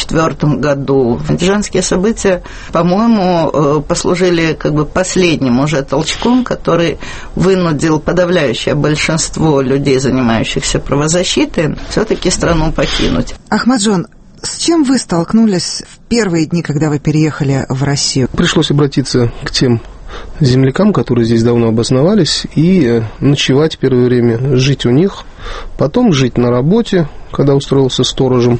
1994 году. Андижанские события, по-моему, послужили как бы последним уже толчком, который вынудил подавляющее большинство людей, занимающихся правозащитой, все-таки страну покинуть. Ахмаджон, с чем вы столкнулись в первые дни, когда вы переехали в Россию? Пришлось обратиться к тем землякам, которые здесь давно обосновались, и ночевать первое время, жить у них, потом жить на работе, когда устроился сторожем,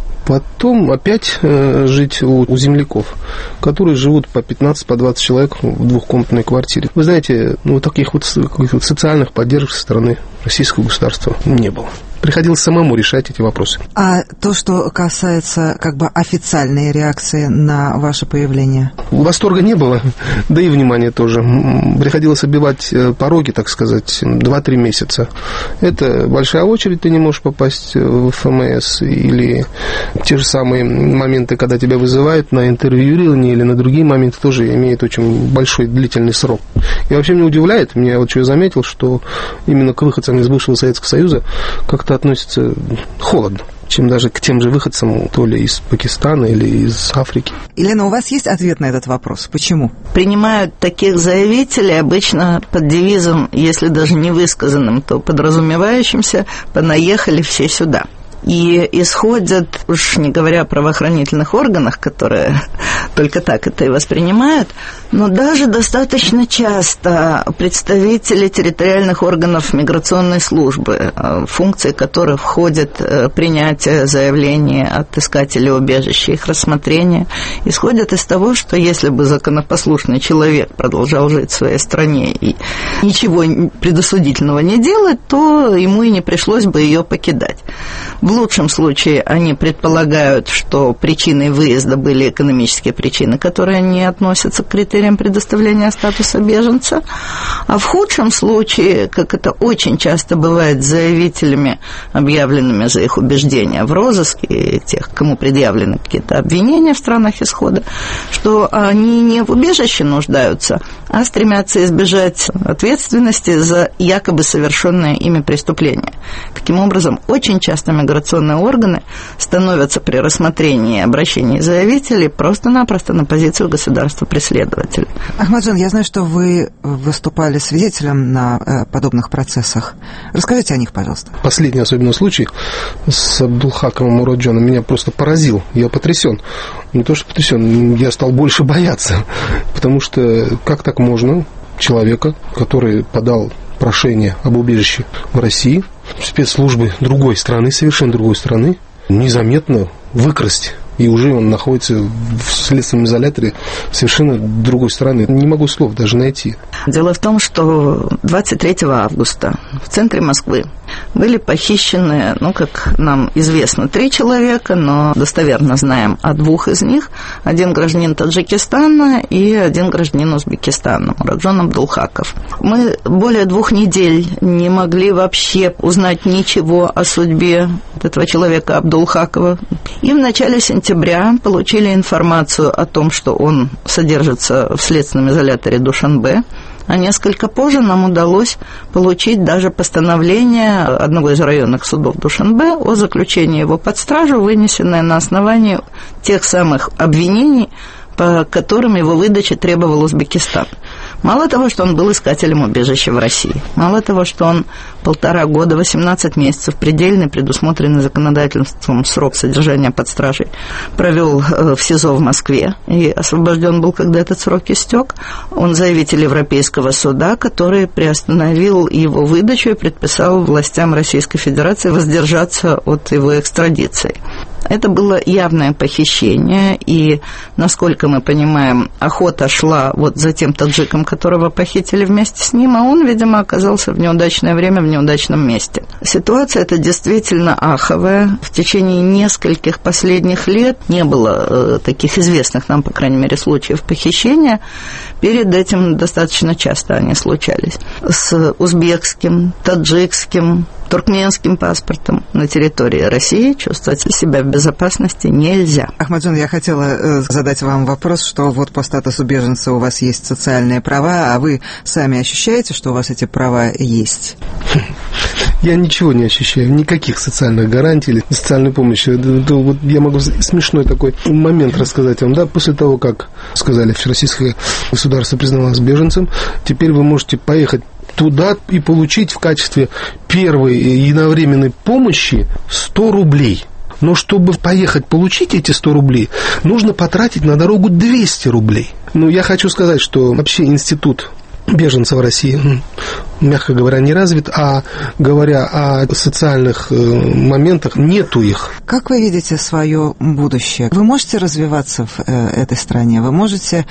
потом опять жить у земляков, которые живут по 15, по 20 человек в двухкомнатной квартире. Вы знаете, таких вот социальных поддержек со стороны российского государства не было. Приходилось самому решать эти вопросы. А то, что касается как бы официальной реакции на ваше появление? Восторга не было, да и внимания тоже. Приходилось оббивать пороги, так сказать, 2-3 месяца. Это большая очередь, ты не можешь попасть в ФМС, или те же самые моменты, когда тебя вызывают на интервьюирование или на другие моменты, тоже имеют очень большой длительный срок. И вообще меня удивляет, вот что я заметил, что именно к выходцам из бывшего Советского Союза как-то относятся холодно, чем даже к тем же выходцам, то ли из Пакистана или из Африки. Елена, у вас есть ответ на этот вопрос? Почему? Принимают таких заявителей обычно под девизом, если даже не высказанным, то подразумевающимся: «понаехали все сюда». И исходят, уж не говоря о правоохранительных органах, которые только так это и воспринимают, но даже достаточно часто представители территориальных органов миграционной службы, в функции которых входит принятие заявлений от искателей убежища, их рассмотрение, исходят из того, что если бы законопослушный человек продолжал жить в своей стране и ничего предосудительного не делать, то ему и не пришлось бы ее покидать. В лучшем случае они предполагают, что причиной выезда были экономические причины, которые не относятся к критериям предоставления статуса беженца. А в худшем случае, как это очень часто бывает с заявителями, объявленными за их убеждения в розыске, тех, кому предъявлены какие-то обвинения в странах исхода, что они не в убежище нуждаются, а стремятся избежать ответственности за якобы совершенное ими преступление. Таким образом, очень часто миграционные органы становятся при рассмотрении обращений заявителей просто-напросто на позицию государства-преследователя. Ахмаджон, я знаю, что вы выступали свидетелем на подобных процессах. Расскажите о них, пожалуйста. Последний особенно случай с Абдулхаком Мураджоном меня просто поразил. Я потрясен. Не то, что потрясен, я стал больше бояться. Потому что как так можно человека, который подал прошение об убежище в России, спецслужбы другой страны, совершенно другой страны, незаметно выкрасть, и уже он находится в следственном изоляторе совершенно другой страны. Не могу слов даже найти. Дело в том, что 23 августа в центре Москвы были похищены, как нам известно, 3 человека, но достоверно знаем о 2 из них. 1 гражданин Таджикистана и 1 гражданин Узбекистана, Мураджон Абдулхаков. Мы более 2 недель не могли вообще узнать ничего о судьбе этого человека Абдулхакова. И в начале сентября получили информацию о том, что он содержится в следственном изоляторе Душанбе. А несколько позже нам удалось получить даже постановление одного из районных судов Душанбе о заключении его под стражу, вынесенное на основании тех самых обвинений, по которым его выдачи требовал Узбекистан. Мало того, что он был искателем убежища в России, мало того, что он 1,5 года, 18 месяцев, предельный, предусмотренный законодательством срок содержания под стражей, провел в СИЗО в Москве и освобожден был, когда этот срок истек. Он заявитель Европейского суда, который приостановил его выдачу и предписал властям Российской Федерации воздержаться от его экстрадиции. Это было явное похищение, и, насколько мы понимаем, охота шла за тем таджиком, которого похитили вместе с ним, а он, видимо, оказался в неудачное время в неудачном месте. Ситуация эта действительно аховая. В течение нескольких последних лет не было таких известных нам, по крайней мере, случаев похищения. Перед этим достаточно часто они случались. С узбекским, таджикским, туркменским паспортом на территории России чувствовать себя в безопасности нельзя. Ахмаджон, я хотела задать вам вопрос, что вот по статусу беженца у вас есть социальные права, а вы сами ощущаете, что у вас эти права есть? Я ничего не ощущаю, никаких социальных гарантий или социальной помощи. Вот я могу смешной такой момент рассказать вам. Да, после того, как сказали, что российское государство признавалось беженцем, теперь вы можете поехать туда и получить в качестве первой единовременной помощи 100 рублей. Но чтобы поехать получить эти 100 рублей, нужно потратить на дорогу 200 рублей. Я хочу сказать, что вообще институт беженцев в России, мягко говоря, не развит, а говоря о социальных моментах, нету их. Как вы видите свое будущее? Вы можете развиваться в этой стране? Вы можете,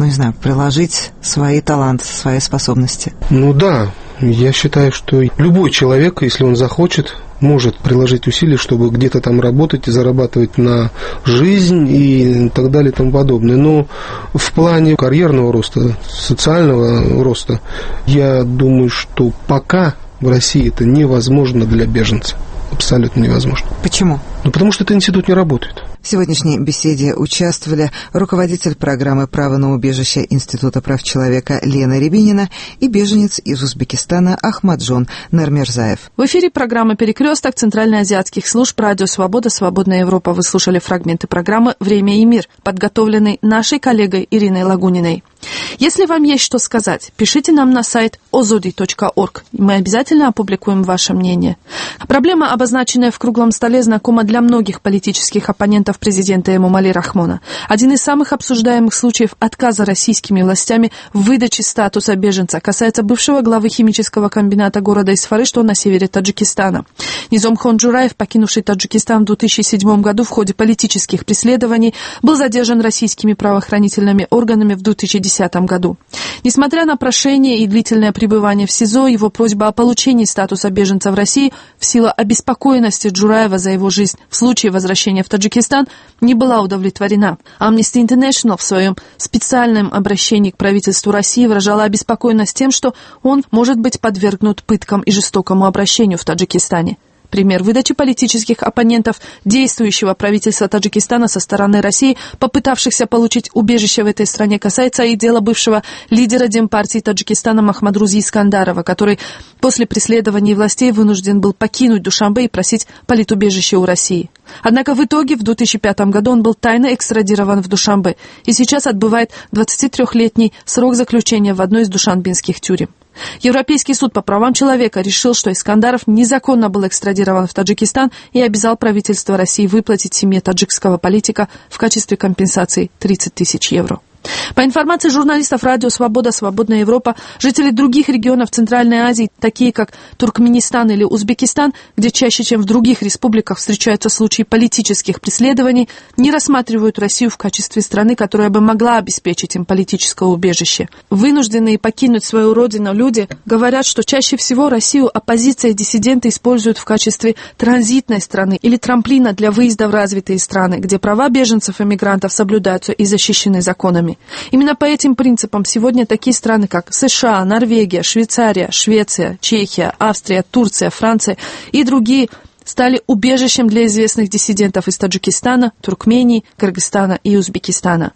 приложить свои таланты, свои способности? Да, я считаю, что любой человек, если он захочет, может приложить усилия, чтобы где-то там работать и зарабатывать на жизнь и так далее и тому подобное. Но в плане карьерного роста, социального роста, я думаю, что пока в России это невозможно для беженца. Абсолютно невозможно. Почему? Потому что этот институт не работает. В сегодняшней беседе участвовали руководитель программы «Право на убежище» Института прав человека Лена Рябинина и беженец из Узбекистана Ахмаджон Нармерзаев. В эфире программа «Перекресток» Центральноазиатских служб «Радио Свобода», «Свободная Европа». Вы слушали фрагменты программы «Время и мир», подготовленной нашей коллегой Ириной Лагуниной. Если вам есть что сказать, пишите нам на сайт ozodi.org, и мы обязательно опубликуем ваше мнение. Проблема, обозначенная в круглом столе, знакома для многих политических оппонентов президента Эмомали Рахмона. Один из самых обсуждаемых случаев отказа российскими властями в выдаче статуса беженца касается бывшего главы химического комбината города Исфары, что на севере Таджикистана. Низомхон Джураев, покинувший Таджикистан в 2007 году в ходе политических преследований, был задержан российскими правоохранительными органами в 2010 году. Несмотря на прошение и длительное пребывание в СИЗО, его просьба о получении статуса беженца в России в силу обеспокоенности Джураева за его жизнь в случае возвращения в Таджикистан не была удовлетворена. Amnesty International в своем специальном обращении к правительству России выражала обеспокоенность тем, что он может быть подвергнут пыткам и жестокому обращению в Таджикистане. Пример выдачи политических оппонентов действующего правительства Таджикистана со стороны России, попытавшихся получить убежище в этой стране, касается и дела бывшего лидера Демпартии Таджикистана Махмадрузи Искандарова, который после преследований властей вынужден был покинуть Душанбе и просить политубежище у России. Однако в итоге в 2005 году он был тайно экстрадирован в Душанбе и сейчас отбывает 23-летний срок заключения в одной из душанбинских тюрем. Европейский суд по правам человека решил, что Искандаров незаконно был экстрадирован в Таджикистан и обязал правительство России выплатить семье таджикского политика в качестве компенсации 30 тысяч евро. По информации журналистов «Радио Свобода», «Свободная Европа», жители других регионов Центральной Азии, такие как Туркменистан или Узбекистан, где чаще, чем в других республиках встречаются случаи политических преследований, не рассматривают Россию в качестве страны, которая бы могла обеспечить им политическое убежище. Вынужденные покинуть свою родину люди говорят, что чаще всего Россию оппозиция и диссиденты используют в качестве транзитной страны или трамплина для выезда в развитые страны, где права беженцев и мигрантов соблюдаются и защищены законами. Именно по этим принципам сегодня такие страны, как США, Норвегия, Швейцария, Швеция, Чехия, Австрия, Турция, Франция и другие стали убежищем для известных диссидентов из Таджикистана, Туркмении, Кыргызстана и Узбекистана.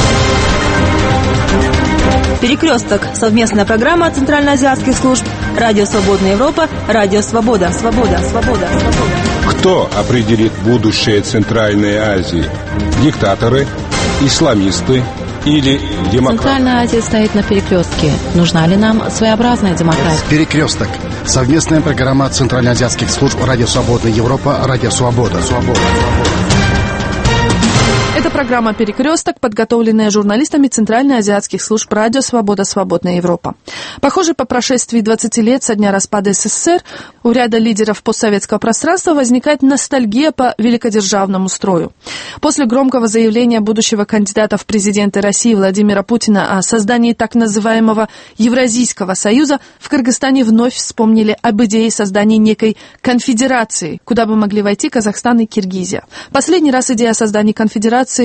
«Перекресток» — совместная программа Центральноазиатских служб «Радио Свободная Европа», «Радио Свобода». Кто определит будущее Центральной Азии? Диктаторы, исламисты или демократы? Центральная Азия стоит на перекрестке. Нужна ли нам своеобразная демократия? «Перекресток» — совместная программа Центральноазиатских служб «Радио Свободная Европа», «Радио Свобода». Это программа «Перекресток», подготовленная журналистами Центральноазиатских служб «Радио Свобода», «Свободная Европа». Похоже, по прошествии 20 лет со дня распада СССР у ряда лидеров постсоветского пространства возникает ностальгия по великодержавному строю. После громкого заявления будущего кандидата в президенты России Владимира Путина о создании так называемого Евразийского союза в Кыргызстане вновь вспомнили об идее создания некой конфедерации, куда бы могли войти Казахстан и Киргизия. Последний раз идея о создании конфедерации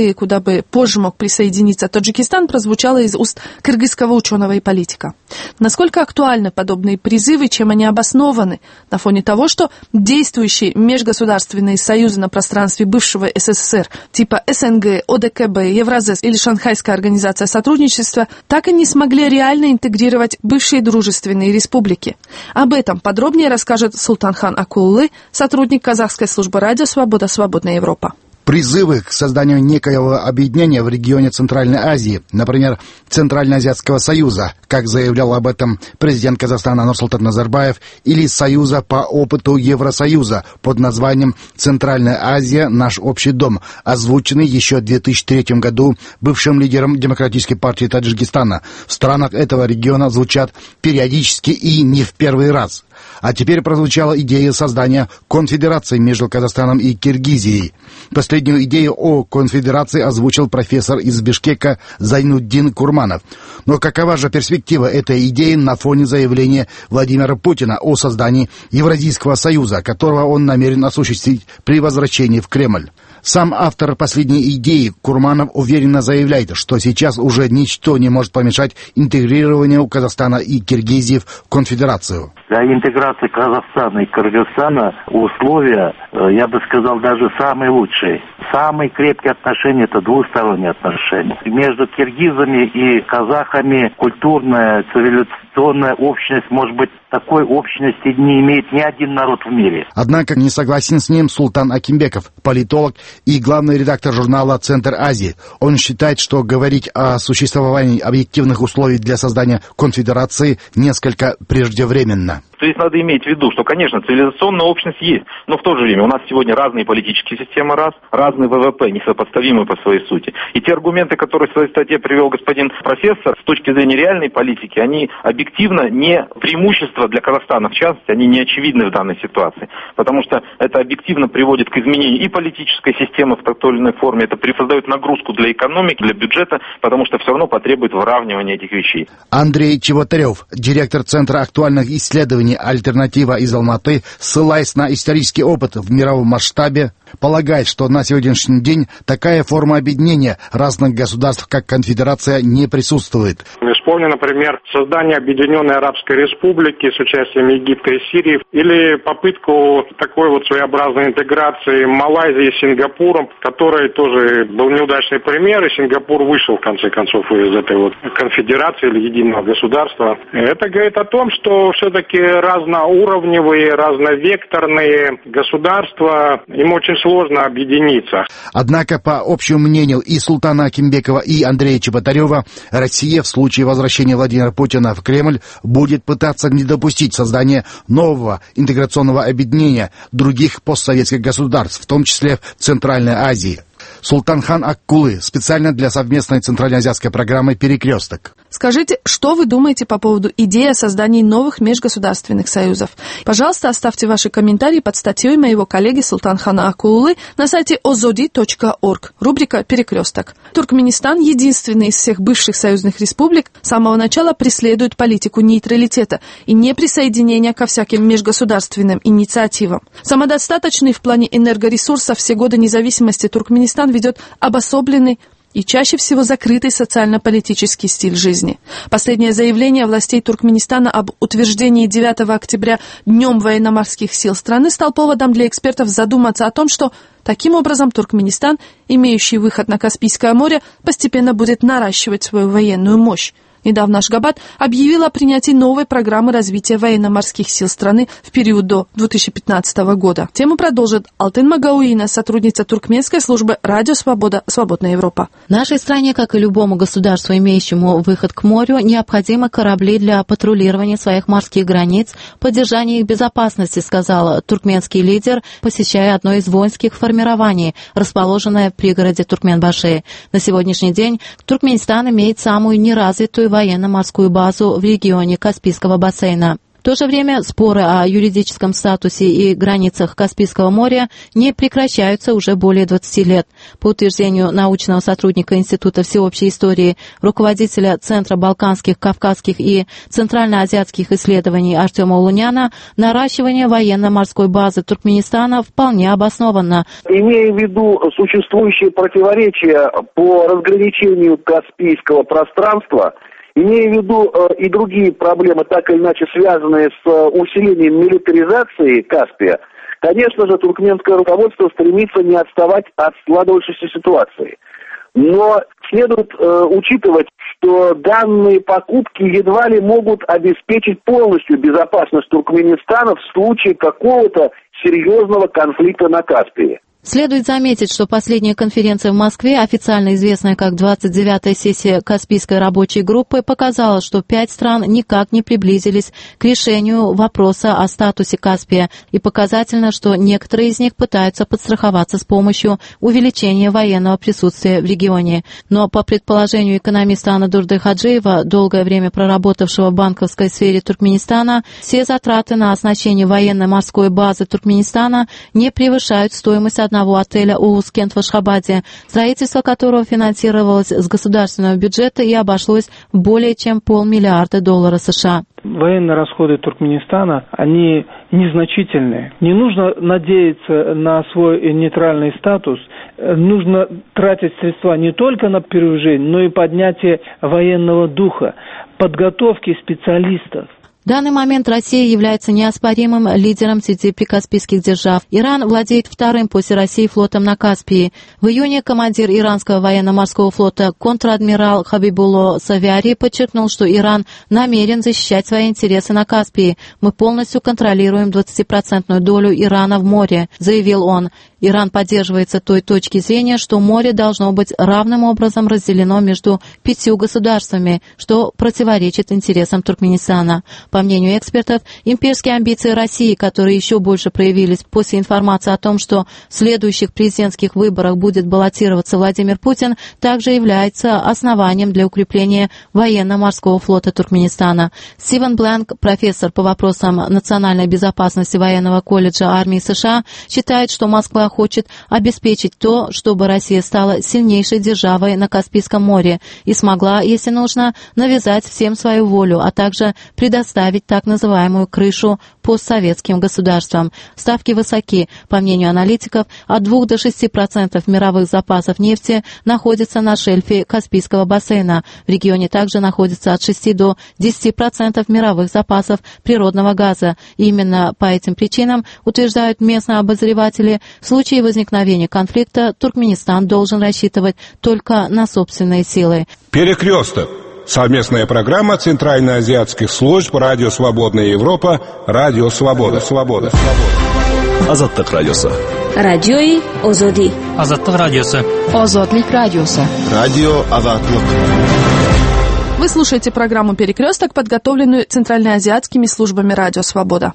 идеи, куда бы позже мог присоединиться Таджикистан, прозвучала из уст кыргызского ученого и политика. Насколько актуальны подобные призывы, чем они обоснованы, на фоне того, что действующие межгосударственные союзы на пространстве бывшего СССР, типа СНГ, ОДКБ, Евразес или Шанхайская организация сотрудничества, так и не смогли реально интегрировать бывшие дружественные республики. Об этом подробнее расскажет Султанхан Акуллы, сотрудник казахской службы радио «Свобода. Свободная Европа». Призывы к созданию некоего объединения в регионе Центральной Азии, например, Центральноазиатского союза, как заявлял об этом президент Казахстана Нурсултан Назарбаев, или союза по опыту Евросоюза под названием «Центральная Азия. Наш общий дом», озвученный еще в 2003 году бывшим лидером Демократической партии Таджикистана. В странах этого региона звучат периодически и не в первый раз. А теперь прозвучала идея создания конфедерации между Казахстаном и Киргизией. Последнюю идею о конфедерации озвучил профессор из Бишкека Зайнуддин Курманов. Но какова же перспектива этой идеи на фоне заявления Владимира Путина о создании Евразийского союза, которого он намерен осуществить при возвращении в Кремль? Сам автор последней идеи Курманов уверенно заявляет, что сейчас уже ничто не может помешать интегрированию Казахстана и Киргизии в конфедерацию. Для интеграции Казахстана и Кыргызстана условия, я бы сказал, даже самые лучшие. Самые крепкие отношения – это двусторонние отношения. Между киргизами и казахами культурная, цивилизационная общность, может быть, такой общности не имеет ни один народ в мире. Однако не согласен с ним Султан Акимбеков, политолог и главный редактор журнала «Центр Азии». Он считает, что говорить о существовании объективных условий для создания конфедерации несколько преждевременно. Здесь надо иметь в виду, что, конечно, цивилизационная общность есть, но в то же время у нас сегодня разные политические системы, разный ВВП, несопоставимый по своей сути. И те аргументы, которые в своей статье привел господин профессор, с точки зрения реальной политики, они объективно не преимущество для Казахстана, в частности, они не очевидны в данной ситуации, потому что это объективно приводит к изменению и политической системы в той или иной форме, это создает нагрузку для экономики, для бюджета, потому что все равно потребует выравнивания этих вещей. Андрей Чеботарев, директор Центра актуальных исследований «Альтернатива» из Алматы, ссылаясь на исторический опыт в мировом масштабе, полагает, что на сегодняшний день такая форма объединения разных государств, как конфедерация, не присутствует. Вспомню, например, создание Объединенной Арабской Республики с участием Египта и Сирии, или попытку такой вот своеобразной интеграции Малайзии с Сингапуром, который тоже был неудачный пример, и Сингапур вышел, в конце концов, из этой вот конфедерации или единого государства. Это говорит о том, что все-таки разноуровневые, разновекторные государства, им очень сложно объединиться. Однако, по общему мнению и Султана Акимбекова, и Андрея Чеботарева, Россия в случае возвращения Владимира Путина в Кремль будет пытаться не допустить создания нового интеграционного объединения других постсоветских государств, в том числе в Центральной Азии. Султанхан Аккулы, специально для совместной центральноазиатской программы «Перекресток». Скажите, что вы думаете по поводу идеи о создании новых межгосударственных союзов? Пожалуйста, оставьте ваши комментарии под статьей моего коллеги Султанхана Акуллы на сайте ozodi.org, рубрика «Перекресток». Туркменистан, единственный из всех бывших союзных республик, с самого начала преследует политику нейтралитета и неприсоединения ко всяким межгосударственным инициативам. Самодостаточный в плане энергоресурсов все годы независимости Туркменистан ведет обособленный и чаще всего закрытый социально-политический стиль жизни. Последнее заявление властей Туркменистана об утверждении 9 октября Днем военно-морских сил страны стал поводом для экспертов задуматься о том, что таким образом Туркменистан, имеющий выход на Каспийское море, постепенно будет наращивать свою военную мощь. Недавно Ашгабад объявил о принятии новой программы развития военно-морских сил страны в период до 2015 года. Тему продолжит Алтын Магауина, сотрудница туркменской службы «Радио Свобода. Свободная Европа». Нашей стране, как и любому государству, имеющему выход к морю, необходимы корабли для патрулирования своих морских границ, поддержания их безопасности, сказал туркменский лидер, посещая одно из воинских формирований, расположенное в пригороде Туркменбаши. На сегодняшний день Туркменистан имеет самую неразвитую военно-морскую базу в регионе Каспийского бассейна. В то же время споры о юридическом статусе и границах Каспийского моря не прекращаются уже более 20 лет. По утверждению научного сотрудника Института всеобщей истории, руководителя Центра балканских, кавказских и центральноазиатских исследований Артема Улуняна, наращивание военно-морской базы Туркменистана вполне обоснованно. Имея в виду существующие противоречия по разграничению Каспийского пространства, имея в виду и другие проблемы, так или иначе связанные с усилением милитаризации Каспия, конечно же, туркменское руководство стремится не отставать от складывающейся ситуации. Но следует учитывать, что данные покупки едва ли могут обеспечить полностью безопасность Туркменистана в случае какого-то серьезного конфликта на Каспии. Следует заметить, что последняя конференция в Москве, официально известная как 29-я сессия Каспийской рабочей группы, показала, что 5 стран никак не приблизились к решению вопроса о статусе Каспия, и показательно, что некоторые из них пытаются подстраховаться с помощью увеличения военного присутствия в регионе. Но по предположению экономиста Анадурды Хаджиева, долгое время проработавшего в банковской сфере Туркменистана, все затраты на оснащение военно-морской базы Туркменистана не превышают стоимость одного отеля Уулус-Кент в Ашхабаде, строительство которого финансировалось с государственного бюджета и обошлось в более чем $500 миллиарда США. Военные расходы Туркменистана, они незначительные. Не нужно надеяться на свой нейтральный статус. Нужно тратить средства не только на перевооружение, но и поднятие военного духа, подготовки специалистов. В данный момент Россия является неоспоримым лидером среди прикаспийских держав. Иран владеет вторым после России флотом на Каспии. В июне командир иранского военно-морского флота контр-адмирал Хабибулло Савиари подчеркнул, что Иран намерен защищать свои интересы на Каспии. «Мы полностью контролируем 20% долю Ирана в море», заявил он. Иран поддерживается той точки зрения, что море должно быть равным образом разделено между 5 государствами, что противоречит интересам Туркменистана. По мнению экспертов, имперские амбиции России, которые еще больше проявились после информации о том, что в следующих президентских выборах будет баллотироваться Владимир Путин, также является основанием для укрепления военно-морского флота Туркменистана. Стивен Бланк, профессор по вопросам национальной безопасности военного колледжа армии США, считает, что Москва хочет обеспечить то, чтобы Россия стала сильнейшей державой на Каспийском море и смогла, если нужно, навязать всем свою волю, а также предоставить так называемую крышу постсоветским государствам. Ставки высоки. По мнению аналитиков, от 2 до 6% мировых запасов нефти находятся на шельфе Каспийского бассейна. В регионе также находится от 6 до 10% мировых запасов природного газа. И именно по этим причинам, утверждают местные обозреватели, в случае возникновения конфликта Туркменистан должен рассчитывать только на собственные силы. Перекресток. Совместная программа Центральноазиатских служб «Радио Свободная Европа», «Радио Свобода». Азаттык радиосы. Радиои Озоди. Азаттык радиосы. Озодлик радиосы. Радио Азаттык. Вы слушаете программу «Перекресток», подготовленную Центральноазиатскими службами «Радио Свобода».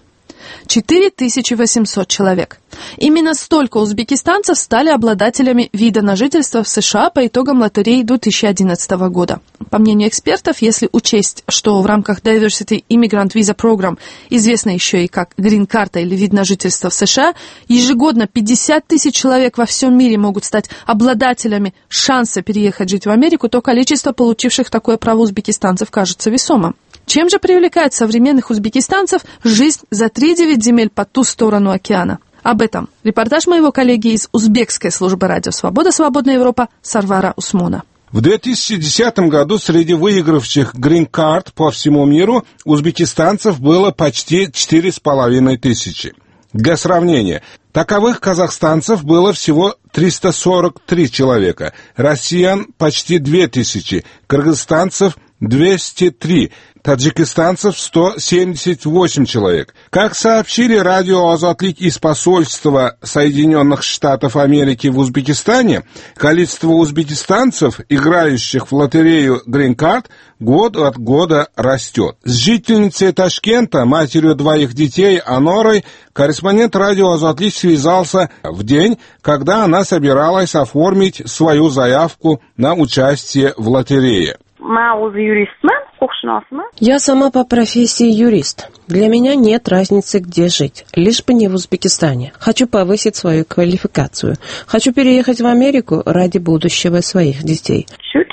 4800 человек. Именно столько узбекистанцев стали обладателями вида на жительство в США по итогам лотереи 2011 года. По мнению экспертов, если учесть, что в рамках Diversity Immigrant Visa Program, известной еще и как грин-карта или вид на жительство в США, ежегодно 50 тысяч человек во всем мире могут стать обладателями шанса переехать жить в Америку, то количество получивших такое право узбекистанцев кажется весомым. Чем же привлекает современных узбекистанцев жизнь за 3-9 земель по ту сторону океана? Об этом репортаж моего коллеги из узбекской службы «Радио Свобода», «Свободная Европа» Сарвара Усмона. В 2010 году среди выигравших грин-карт по всему миру узбекистанцев было почти 4,5 тысячи. Для сравнения, таковых казахстанцев было всего 343 человека, россиян почти 2000, кыргызстанцев 203, таджикистанцев 178 человек. Как сообщили радио «Азатлик» из посольства Соединенных Штатов Америки в Узбекистане, количество узбекистанцев, играющих в лотерею «Грин-карт», год от года растет. С жительницей Ташкента, матерью 2 детей, Анорой, корреспондент радио «Азатлик» связался в день, когда она собиралась оформить свою заявку на участие в лотерее. Я сама по профессии юрист. Для меня нет разницы, где жить, лишь бы не в Узбекистане. Хочу повысить свою квалификацию. Хочу переехать в Америку ради будущего своих детей.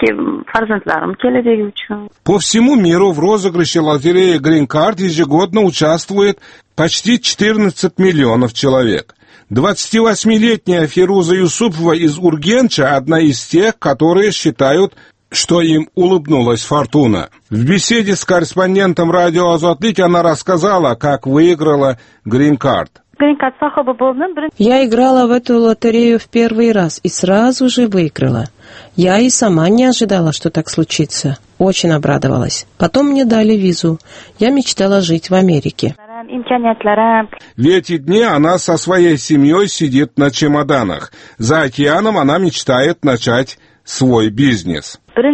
По всему миру в розыгрыше лотереи Green Card ежегодно участвует почти 14 миллионов человек. 28-летняя Фируза Юсупова из Ургенча – одна из тех, которые считают, что им улыбнулась фортуна. В беседе с корреспондентом радио «Азатлик» она рассказала, как выиграла Green Card. Я играла в эту лотерею в первый раз и сразу же выиграла. Я и сама не ожидала, что так случится. Очень обрадовалась. Потом мне дали визу. Я мечтала жить в Америке. В эти дни она со своей семьей сидит на чемоданах. За океаном она мечтает начать свой бизнес.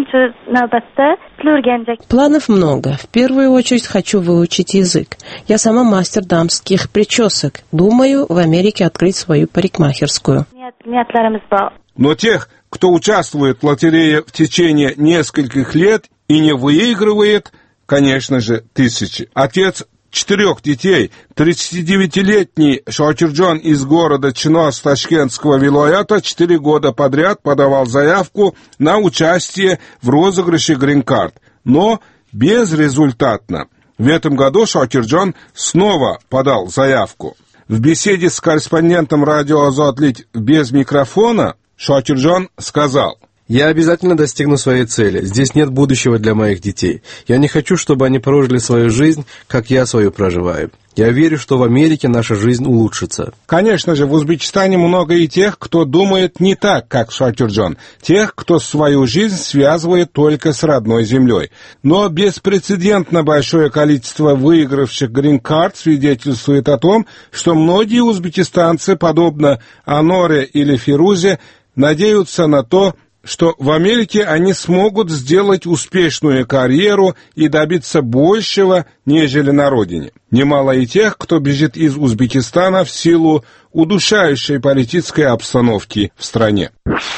Планов много. В первую очередь хочу выучить язык. Я сама мастер дамских причесок. Думаю, в Америке открыть свою парикмахерскую. Но тех, кто участвует в лотерее в течение нескольких лет и не выигрывает, конечно же, тысячи. Отец 4 детей, 39-летний Шакирджон из города Чинос Ташкентского вилаята 4 года подряд подавал заявку на участие в розыгрыше Green Card, но безрезультатно. В этом году Шакирджон снова подал заявку. В беседе с корреспондентом радио «Азатлик» без микрофона Шакирджон сказал: «Я обязательно достигну своей цели. Здесь нет будущего для моих детей. Я не хочу, чтобы они прожили свою жизнь, как я свою проживаю. Я верю, что в Америке наша жизнь улучшится». Конечно же, в Узбекистане много и тех, кто думает не так, как Шакирджон. Тех, кто свою жизнь связывает только с родной землей. Но беспрецедентно большое количество выигравших Green Card свидетельствует о том, что многие узбекистанцы, подобно Аноре или Фирузе, надеются на то, что в Америке они смогут сделать успешную карьеру и добиться большего, нежели на родине. Немало и тех, кто бежит из Узбекистана в силу удушающей политической обстановки в стране.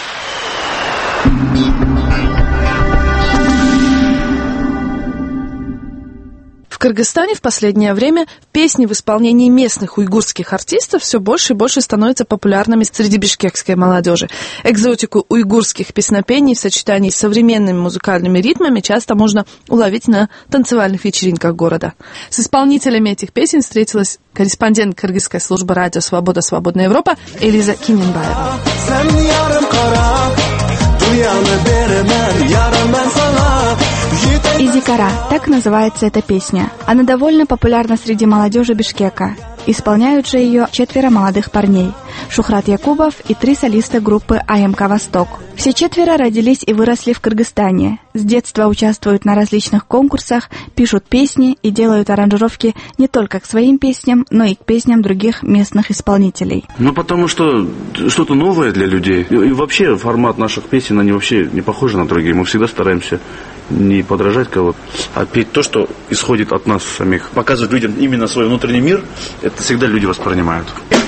В Кыргызстане в последнее время песни в исполнении местных уйгурских артистов все больше и больше становятся популярными среди бишкекской молодежи. Экзотику уйгурских песнопений в сочетании с современными музыкальными ритмами часто можно уловить на танцевальных вечеринках города. С исполнителями этих песен встретилась корреспондент кыргызской службы радио «Свобода. Свободная Европа» Элиза Киненбаева. «Изикара» — так называется эта песня. Она довольно популярна среди молодежи Бишкека. Исполняют же ее 4 молодых парней – Шухрат Якубов и 3 солиста группы АМК «Восток». Все 4 родились и выросли в Кыргызстане. С детства участвуют на различных конкурсах, пишут песни и делают аранжировки не только к своим песням, но и к песням других местных исполнителей. Потому что что-то новое для людей. И вообще формат наших песен, они вообще не похожи на другие. Мы всегда стараемся не подражать кого-то, а петь то, что исходит от нас самих. Показывать людям именно свой внутренний мир, это всегда люди воспринимают.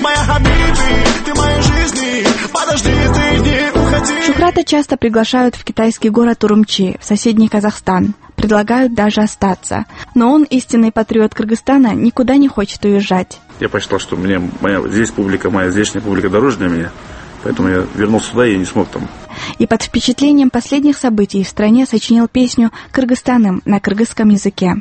Шухрата часто приглашают в китайский город Урумчи, в соседний Казахстан. Предлагают даже остаться. Но он, истинный патриот Кыргызстана, никуда не хочет уезжать. Я посчитал, что мне моя здешняя публика дороже для меня. Поэтому я вернулся туда и не смог там. И под впечатлением последних событий в стране сочинил песню «Кыргызстаным» на кыргызском языке.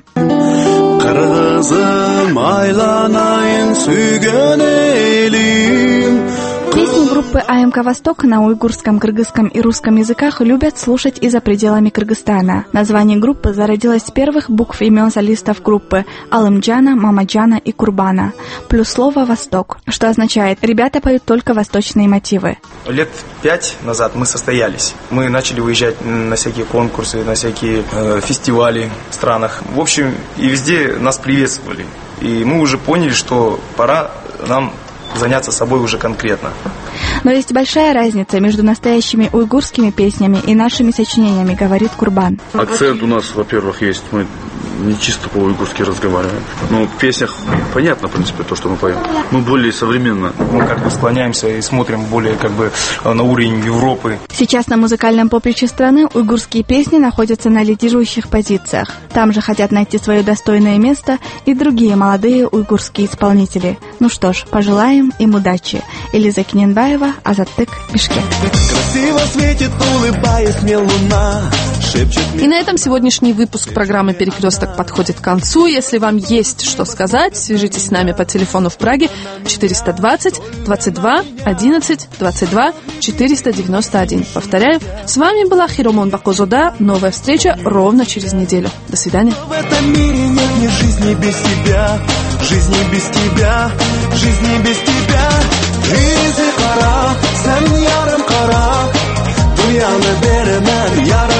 Песни группы АМК «Восток» на уйгурском, кыргызском и русском языках любят слушать и за пределами Кыргызстана. Название группы зародилось с первых букв имен солистов группы Алымджана, Мамаджана и Курбана, плюс слово «Восток», что означает «ребята поют только восточные мотивы». Лет 5 назад мы состоялись. Мы начали выезжать на всякие конкурсы, на всякие фестивали в странах. В общем, и везде нас приветствовали. И мы уже поняли, что пора нам заняться собой уже конкретно. Но есть большая разница между настоящими уйгурскими песнями и нашими сочинениями, говорит Курбан. Акцент у нас, во-первых, есть. Мы не чисто по-уйгурски разговариваем. Но в песнях понятно, в принципе, то, что мы поем. Мы более современно. Мы как бы склоняемся и смотрим более как бы на уровень Европы. Сейчас на музыкальном поприще страны уйгурские песни находятся на лидирующих позициях. Там же хотят найти свое достойное место и другие молодые уйгурские исполнители. Ну что ж, пожелаем им удачи. Элиза Киненбаева, Азаттык, Бишкек. Красиво светит, улыбаясь мне луна. И на этом сегодняшний выпуск программы «Перекресток» подходит к концу. Если вам есть что сказать, свяжитесь с нами по телефону в Праге 420 22 11 22 491. Повторяю, с вами была Хиромон Бакозода. Новая встреча ровно через неделю. До свидания. В этом мире нет ни жизни без тебя, жизни без тебя, жизни без тебя. Жизнь кара, sen yarım kara, dünyanı veremem yarım.